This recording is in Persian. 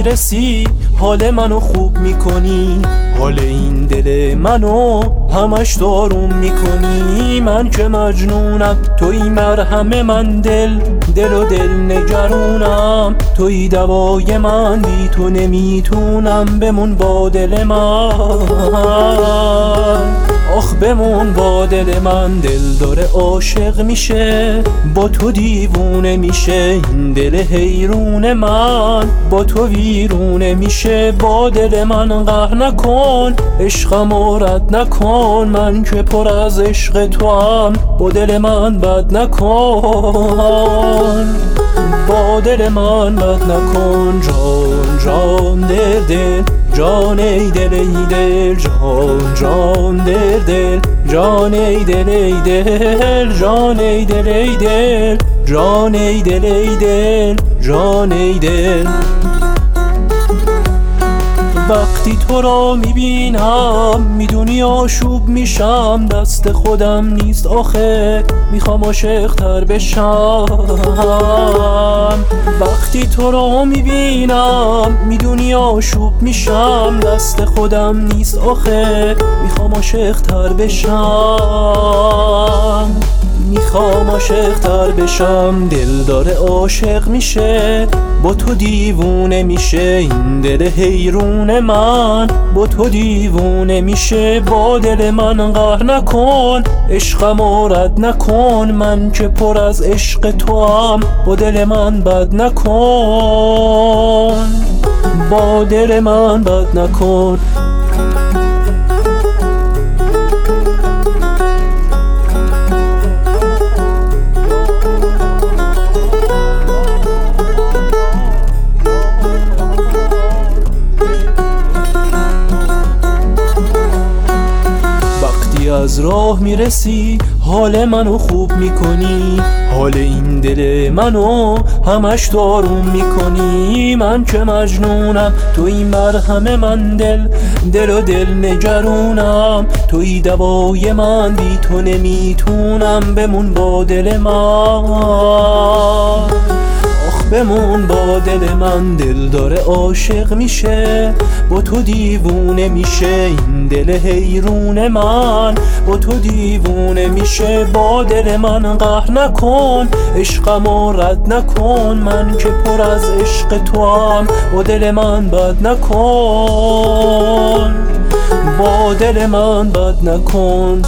میرسی حال منو خوب میکنی، حال این دل منو همش داروم میکنی. من که مجنونم توی مرهم من، دل و دل نگرونم توی دوای من، بی تو نمیتونم بمون با دل من. آخ بمون با دل من، دل داره عاشق میشه با تو دیوونه میشه. این دل حیرون من با تو ویرونه میشه. با دل من قهر نکن، عشقمو رد نکن، من که پر از عشق تو هم با دل من بد نکن. با دل من بد نکن. جان جان دل دل، جان ای دل ای دل، جان جان دل دل، جان ای دل ای دل، جان ای دل ای دل، جان ای دل ای دل، جان ای دل. وقتی تو را میبینم میدونی آشوب میشم، دست خودم نیست آخه میخوام عاشق تر بشم. وقتی تو را میبینم میدونی آشوب میشم، دست خودم نیست آخه میخوام عاشق تر بشم. میخوام عاشق تر بشم. دل داره عاشق میشه با تو دیوونه میشه. این دل حیرون من با تو دیوونه میشه. با دل من قهر نکن، عشقمو رد نکن، من که پر از عشق تو هم با دل من بد نکن. با دل من بد نکن. از راه میرسی حال منو خوب میکنی، حال این دل منو همش داروم میکنی. من که مجنونم توی مرهم من، دل و دل نگرونم توی دوای من، بی تو نمیتونم بمون با دل من. بمون با دل من، دل داره عاشق میشه با تو دیوونه میشه. این دل حیرون من با تو دیوونه میشه. با دل من قهر نکن، عشقمو رد نکن، من که پر از عشق تو هم با دل من بد نکن. با دل من بد نکن.